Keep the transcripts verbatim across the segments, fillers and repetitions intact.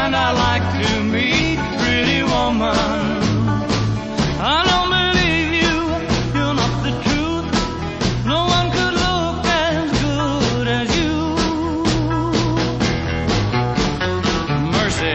kind I like to meet, pretty woman. I don't believe you, you're not the truth. No one could look as good as you. Mercy.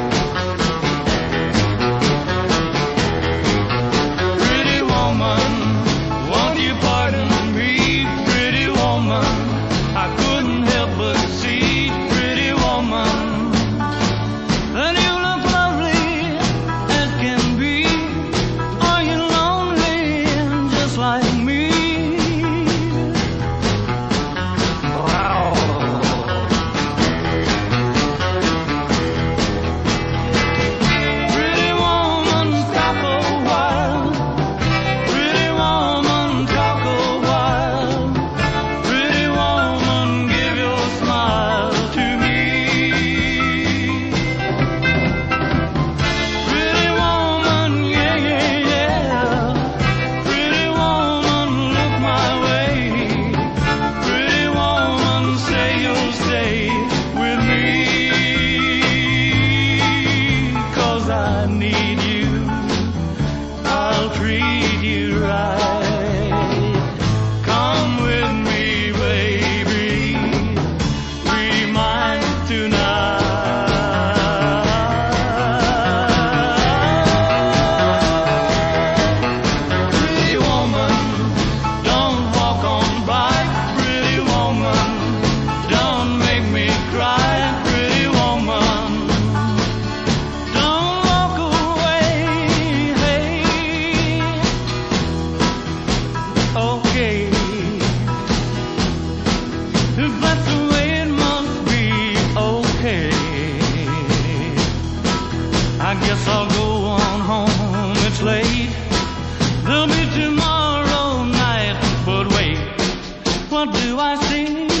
Pretty woman, won't you pardon me, pretty woman? I couldn't help but see, pretty woman, that you look lovely as can be. Are you lonely just like me? Wow. Pretty woman, stop a while. Pretty woman, talk a while. Pretty woman, give your smile to me. Pretty woman, yeah, yeah, yeah. Pretty woman, look my way. Pretty woman, say you'll stay with me. 'Cause I need you, I'll treat you right. Come with me, baby, be mine tonight. Pretty woman, don't walk on by. Pretty woman, don't make me cry. Pretty woman, don't walk away. Hey, okay, if that's the way it must be, okay. I guess I'll go on home, it's late. There'll be tomorrow night, but wait, what do I see?